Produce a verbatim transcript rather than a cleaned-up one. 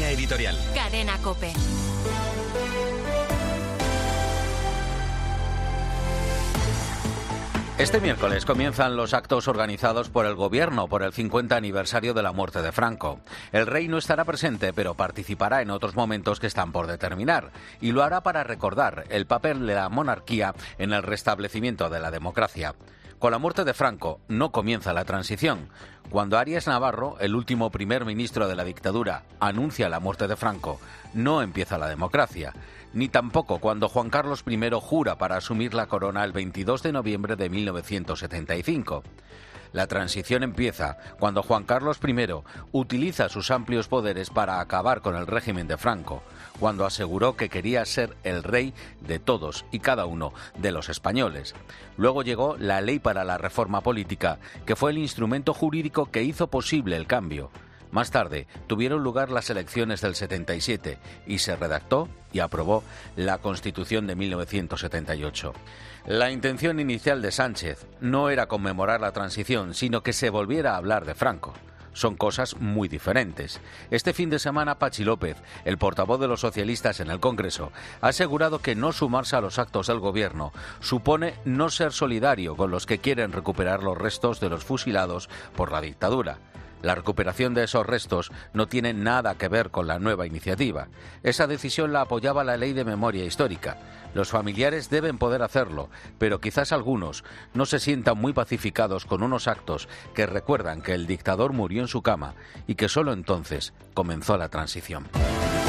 Línea editorial. Cadena COPE. Este miércoles comienzan los actos organizados por el Gobierno por el cincuenta aniversario de la muerte de Franco. El rey no estará presente, pero participará en otros momentos que están por determinar, y lo hará para recordar el papel de la monarquía en el restablecimiento de la democracia. Con la muerte de Franco no comienza la transición. Cuando Arias Navarro, el último primer ministro de la dictadura, anuncia la muerte de Franco, no empieza la democracia. Ni tampoco cuando Juan Carlos primero jura para asumir la corona el veintidós de noviembre de mil novecientos setenta y cinco. La transición empieza cuando Juan Carlos primero utiliza sus amplios poderes para acabar con el régimen de Franco, cuando aseguró que quería ser el rey de todos y cada uno de los españoles. Luego llegó la Ley para la Reforma Política, que fue el instrumento jurídico que hizo posible el cambio. Más tarde tuvieron lugar las elecciones del setenta y siete y se redactó y aprobó la Constitución de mil novecientos setenta y ocho. La intención inicial de Sánchez no era conmemorar la transición, sino que se volviera a hablar de Franco. Son cosas muy diferentes. Este fin de semana, Patxi López, el portavoz de los socialistas en el Congreso, ha asegurado que no sumarse a los actos del Gobierno supone no ser solidario con los que quieren recuperar los restos de los fusilados por la dictadura. La recuperación de esos restos no tiene nada que ver con la nueva iniciativa. Esa decisión la apoyaba la Ley de Memoria Histórica. Los familiares deben poder hacerlo, pero quizás algunos no se sientan muy pacificados con unos actos que recuerdan que el dictador murió en su cama y que solo entonces comenzó la transición.